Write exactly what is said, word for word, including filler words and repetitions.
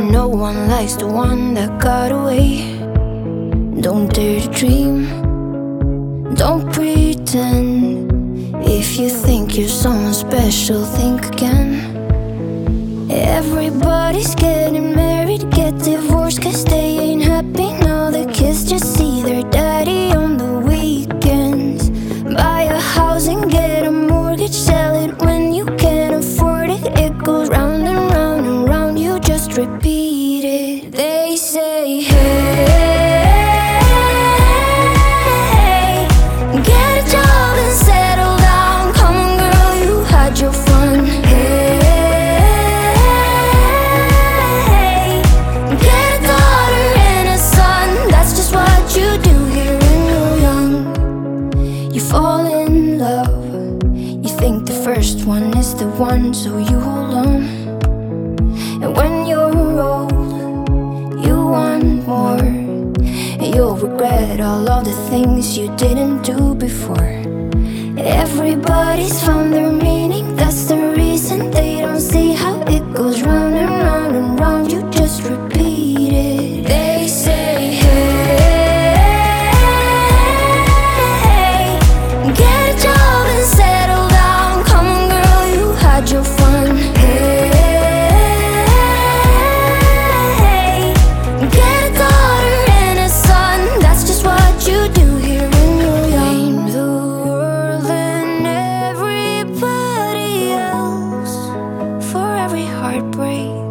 No one likes the one that got away. Don't dare to dream, don't pretend. If you think you're someone special, think again. Everybody's getting married, get divorced, cause they ain't happy now. The kids just see their daddy on the weekends. Buy a house and get a mortgage, sell it when you can't afford it. It goes round and round and round, you just repeat it. They say, hey, get a job and settle down. Come on girl, you had your fun. Hey, get a daughter and a son. That's just what you do here when you're young. You fall in love, you think the first one is the one, so you hold on. And when you're old, you want more. You'll regret all of the things you didn't do before. Everybody's found their meaning, that's the reason they don't see how it goes round and round and round. You just repeat it. They say, hey, get a job and settle down. Come on girl, you had your fun. Hey, get a daughter and a son. That's just what you do here when you're young. Blame the world and everybody else for every heartbreak